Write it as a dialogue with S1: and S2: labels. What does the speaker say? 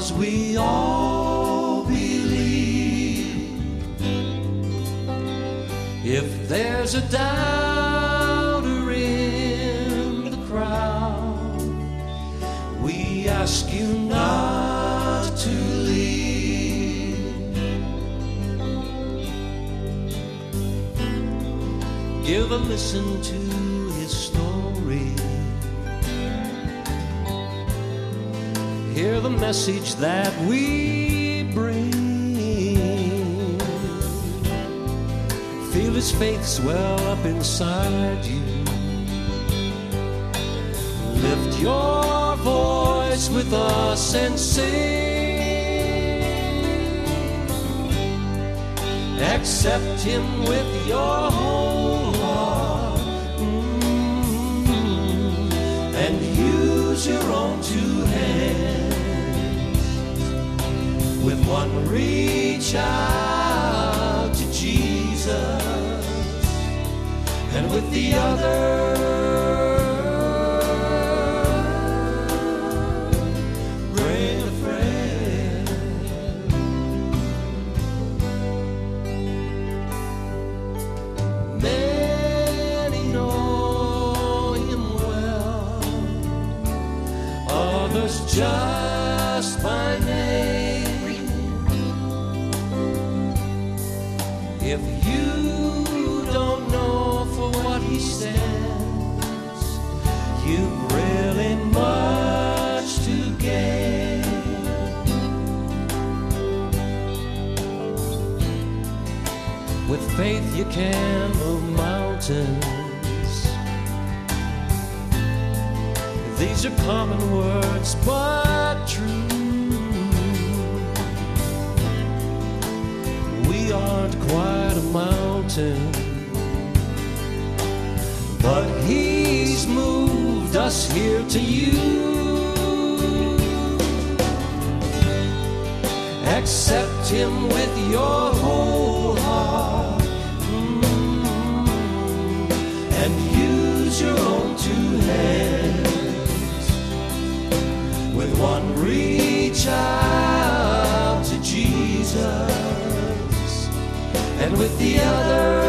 S1: 'cause we all believe. If there's a doubter in the crowd, we ask you not to leave. Give a listen to his story. Hear the message that we bring. Feel his faith swell up inside you. Lift your voice with us and sing. Accept him with your whole heart, and use your own two hands. With one, reach out to Jesus, and with the other, bring a friend. Many know him well, others just by name. If you don't know for what he stands, you've really much to gain. With faith you can move mountains. These are common words but true. We aren't quite a mountain, but he's moved us here to you. Accept him with your whole heart, and use your own two hands. With one, reach out to Jesus, and with the other,